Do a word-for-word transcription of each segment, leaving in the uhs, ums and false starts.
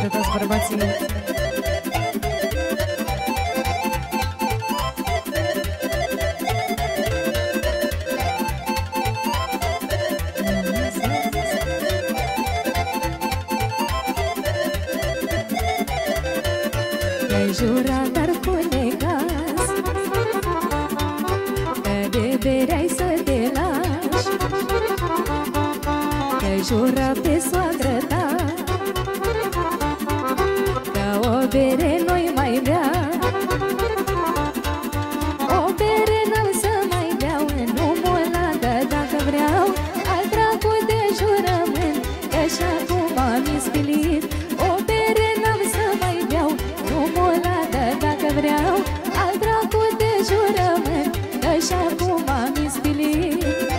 de toți bărbații. Te-ai jurat, dar cu necaz, că de bereai să te lași. Te-ai jurat pe soacră ta că o bere nu-i mai bea. O bere n-am să mai beau, nu mă ladă dacă vreau. Al dracu de jurământ, că și-acum am ispilit. O bere n-am să mai beau, nu mă ladă dacă vreau. Al dracu de jurământ, că și-acum am ispilit.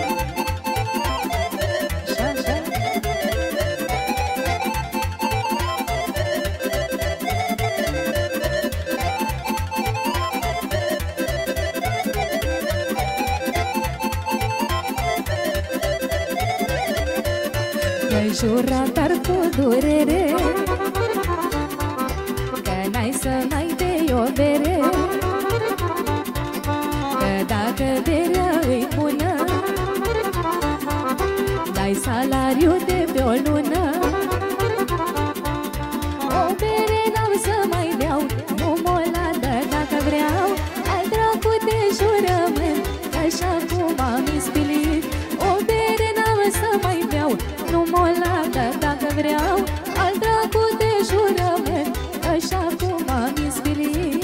Te-ai jurat, dar cu durere, că n-ai să mai bei o bere. Că dacă berea îi bună, dai salariu de pe o lună. O bere n-am să mai beau, nu mă ladă dacă vreau. Al dracu de jurământ, că și-acum am ispilit. O bere n-am să mai beau, nu mă ladă dacă vreau. Al dracu de jurământ, că și-acum am ispilit.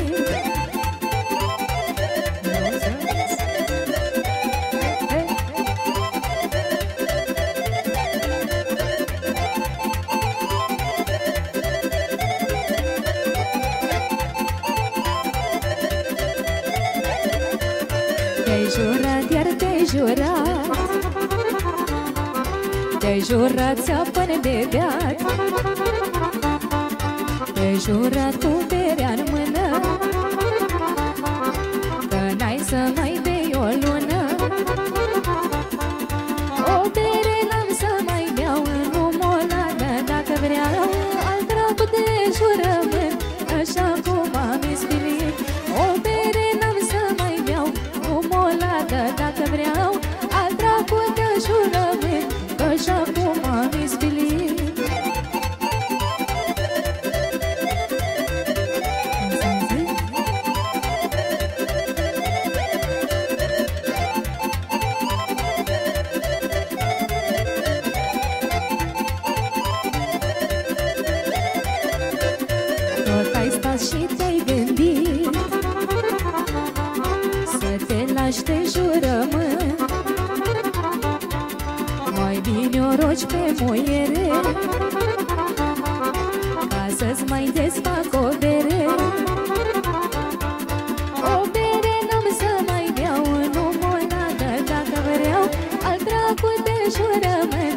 Te-ai jurat, iar te-ai jurat, te-ai jurat țapă-ne de beat. Te-ai jurat cu berea-n mână, că n-ai să mai bei o lună. O bere n-am să mai beau, nu mă ladă dacă vreau. Al dracu de jurământ, așa-cum am ispilit. O bere n-am să mai beau, nu mă ladă dacă vreau. Al dracu de jurământ, așa-cum am ispilit. Tot ai stat și te-ai gândit să te lași de jurământ. Mai bine o rogi pe muiere, ca să-ți mai desfac o bere. O bere n-am să mai beau, nu mă ladă dacă vreau. Al dracu de jurământ,